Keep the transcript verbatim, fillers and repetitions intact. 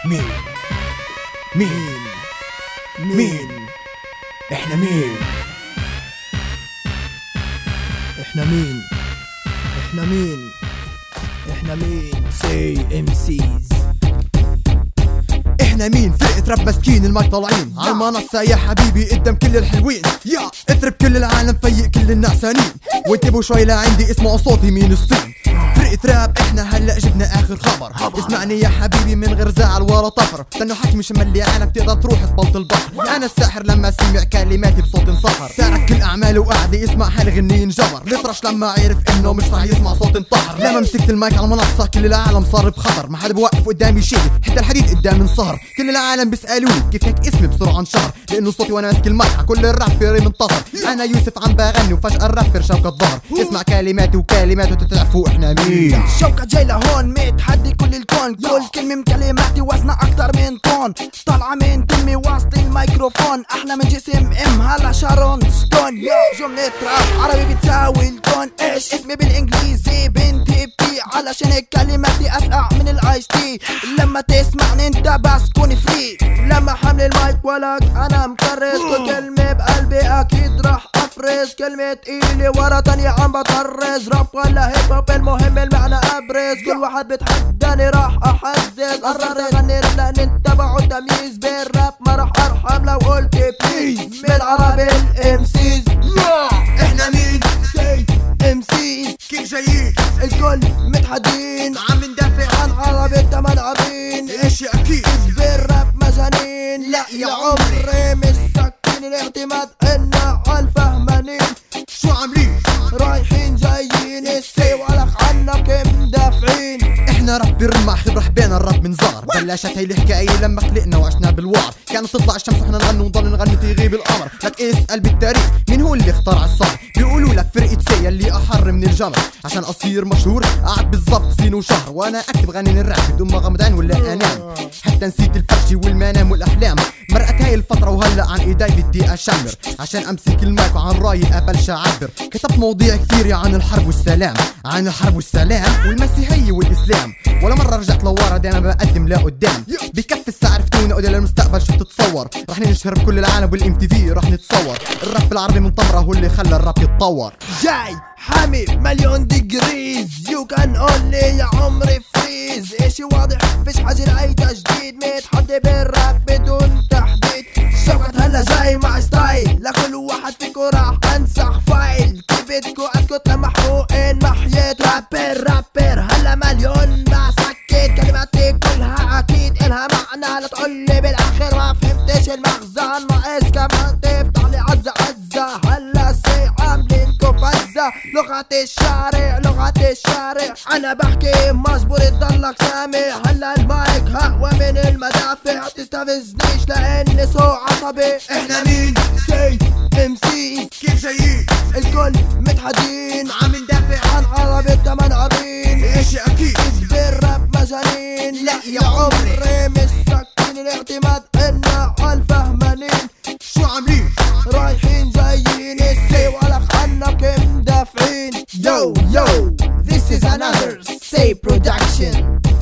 مين مين مين احنا مين احنا مين احنا مين احنا مين سي ام سيز. احنا مين فرقة راب مسكين المايك طالعين على المنصة يا حبيبي قدام كل الحلوين، يا اضرب كل العالم فيق كل النعسانين، وانتبهوا شوي لعندي اسمعوا صوتي من الصين. فرقة راب احنا هلا جبنا اخر خبر, خبر. اسمعني يا حبيبي من غير زعل ولا طفر، استنوا حكي مش ملي عينك تقدر تروح تبلط البحر. انا الساحر لما سمع كلماتي بصوت انصهر، ترك كل اعماله وقعد يسمع هالغني انجبر. لطرش لما عرف انه مش رح يسمع صوت انطهر، لما مسكت المايك على المنصة كل العالم صار بخطر، ما حدا بوقف قدامي شيء حتى الحديد قدام انصهر. كل العالم بيسألوني كيف هيك اسمي بسرعة انشهر، لانه صوتي وانا ماسك المايك على كل الرابر منتصر. انا يوسف عم بغني وفجأة الرابر شوكة ظهر، اسمع كلماتي وكلماته تتعرفوا احنا مين. شوكة جاي لهون متحدي كل الكون، كل كلمة من كلماتي وزنها اكتر من طن، طالعة من دمي وسط الميكروفون، احلى من جسم ام هلا شارون ستون. جملة راب عربي بتساوي الكون، ايش اسمي بالانجليزي بنتي بتي، علشان هيك كلماتي اسقع من الايس تي. لما تسمعني انت بس كون فري، لما حمل المايك ولك انا مكرس، كل كلمة بقلبي اكيد راح افرز، كلمة ايلي ورا تانية عم بطرز، راب ولا هيب هوب المهم المعنى ابرز، كل واحد بتحداني راح احزز، قررت اغني لان انت بعد تمييز بالراب، ما راح ارحم لو قلت بليز. من عربي الام سيز، احنا مين سي ام سيز، كيف جايين الكل متحدين عم ندافع عن عربي تمنعبين، ايش اكيد بالراب مجانين. لا يا عمري مش ساكتين، الاعتماد إلنا عالفهمانين، شو عاملين رايحين جايين السي ولك عنك مدافعين. احنا رابر مع خبرة بين الراب من زار، بلشت هاي الحكاية لما خلقنا وعشنا بالوعر، كانت تطلع الشمس واحنا نغني ونضل نغني تغيب القمر. لك اسأل بالتاريخ مين هو اللي اخترع الصار، بيقولوا لك فرقة سي اللي احر من الجمر، عشان اصير مشهور قعد بالضبط سنين وشهر، وانا اكتب غني الراب بدون ما غمض عين ولا انام، حتى نسيت الفرشي والمنام والاحلام. مرقت هاي الفترة وهلا عن ايداي بدي اشمر، عشان امسك المايك وعن رايي ابلش اعبر. كتبت مواضيع كثيرة عن الحرب والسلام، عن الحرب والسلام والمسيحية والاسلام، ولا مرة رجعت لورا دايما بقدم لقدام. بكفي الساعة عرفتونا قدام للمستقبل شو بتتصور، رح ننشهر بكل العالم بالام تي في رح نتصور. الراب العربي من طمرة هو اللي خلى الراب يتطور. جاي حامي مليون ديجريز، يو كان اونلي يا عمري فريز، اشي واضح فيش حاجة لأي تجديد، متحدي بالراب بدون تحديد. شوكة هلا جاي مع ستايل، لكل واحد فيكو راح انسخ فايل، كيفتكو اسكت لما محروقين محيط. رابر رابر هلا مليون بسكت، كلماتي كلها اكيد الها معنى، لا تقولي بالاخر ما فهمتش المغزى، ناقص كمان تفتح لي عزة عزة. هلا سي عاملينكو فزة، لغة الشارع لغة الشارع، انا بحكي مظبوط تضلك سامع. هلا المايك اقوى من المدافع، تستفزنيش لاني سوء عصبي. احنا مين سي ام سي، كيف جايين الكل متحدين عم ندافع عن عربي تمنعبين، ايش اكيد بالراب مجانين. لا يا عمري مش ساكتين، الاعتماد إلنا عالفهمانين، شو عاملين رايحين جايين السي ولك عنك مدافعين. Yo yo, this is another Say production.